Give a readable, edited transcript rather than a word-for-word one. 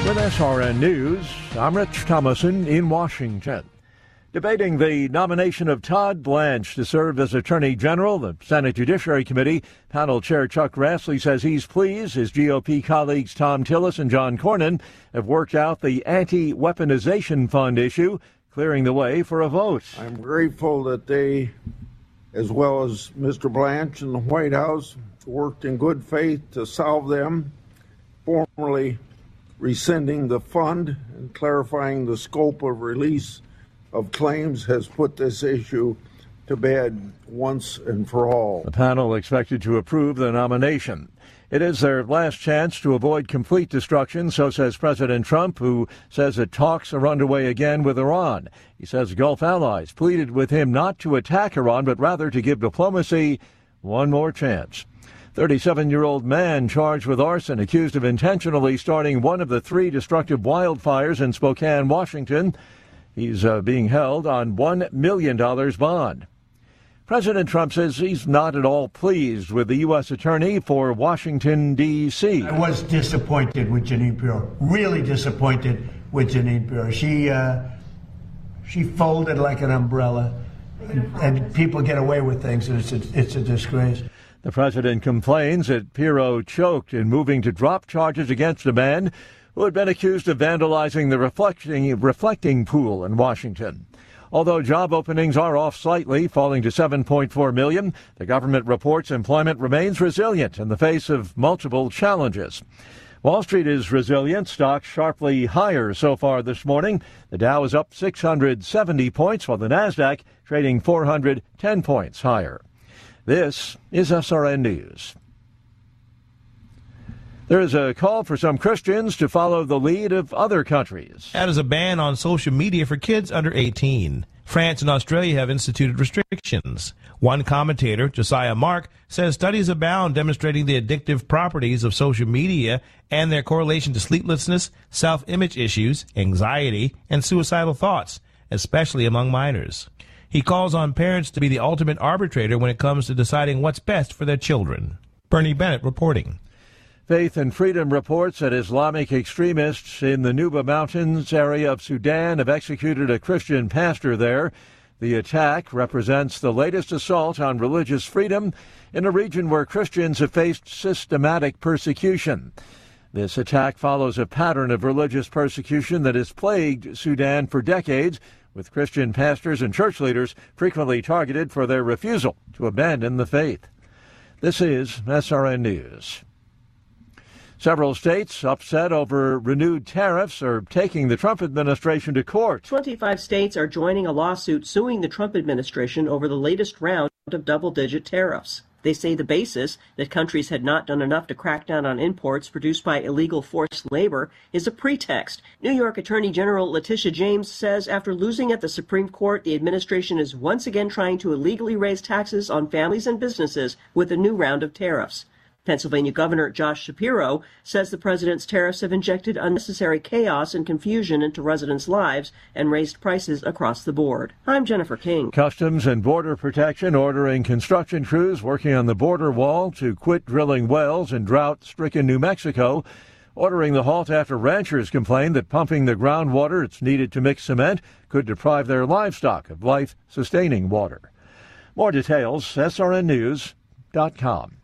With SRN News, I'm Rich Thomason in Washington. Debating the nomination of Todd Blanche to serve as Attorney General, the Senate Judiciary Committee panel chair Chuck Grassley says he's pleased his GOP colleagues Thom Tillis and John Cornyn have worked out the anti-weaponization fund issue, clearing the way for a vote. I'm grateful that they, as well as Mr. Blanche and the White House, worked in good faith to solve them, formally rescinding the fund and clarifying the scope of release of claims has put this issue to bed once and for all. The panel expected to approve the nomination. It is their last chance to avoid complete destruction, so says President Trump, who says that talks are underway again with Iran. He says Gulf allies pleaded with him not to attack Iran, but rather to give diplomacy one more chance. 37-year-old man charged with arson, accused of intentionally starting one of the 3 destructive wildfires in Spokane, Washington. He's being held on $1 million bond. President Trump says he's not at all pleased with the U.S. Attorney for Washington, D.C. I was disappointed with Jeanine Pirro, really disappointed with Jeanine Pirro. She folded like an umbrella, and people get away with things, and it's a disgrace. The president complains that Pirro choked in moving to drop charges against a man who had been accused of vandalizing the reflecting pool in Washington. Although job openings are off slightly, falling to 7.4 million, the government reports employment remains resilient in the face of multiple challenges. Wall Street is resilient, stocks sharply higher so far this morning. The Dow is up 670 points, while the Nasdaq trading 410 points higher. This is SRN News. There is a call for some Christians to follow the lead of other countries. That is a ban on social media for kids under 18. France and Australia have instituted restrictions. One commentator, Josiah Mark, says studies abound demonstrating the addictive properties of social media and their correlation to sleeplessness, self-image issues, anxiety, and suicidal thoughts, especially among minors. He calls on parents to be the ultimate arbitrator when it comes to deciding what's best for their children. Bernie Bennett reporting. Faith and Freedom reports that Islamic extremists in the Nuba Mountains area of Sudan have executed a Christian pastor there. The attack represents the latest assault on religious freedom in a region where Christians have faced systematic persecution. This attack follows a pattern of religious persecution that has plagued Sudan for decades, with Christian pastors and church leaders frequently targeted for their refusal to abandon the faith. This is SRN News. Several states upset over renewed tariffs are taking the Trump administration to court. 25 states are joining a lawsuit suing the Trump administration over the latest round of double-digit tariffs. They say the basis, that countries had not done enough to crack down on imports produced by illegal forced labor, is a pretext. New York Attorney General Letitia James says after losing at the Supreme Court, the administration is once again trying to illegally raise taxes on families and businesses with a new round of tariffs. Pennsylvania Governor Josh Shapiro says the president's tariffs have injected unnecessary chaos and confusion into residents' lives and raised prices across the board. I'm Jennifer King. Customs and Border Protection ordering construction crews working on the border wall to quit drilling wells in drought-stricken New Mexico, ordering the halt after ranchers complained that pumping the groundwater it's needed to mix cement could deprive their livestock of life-sustaining water. More details, srnnews.com.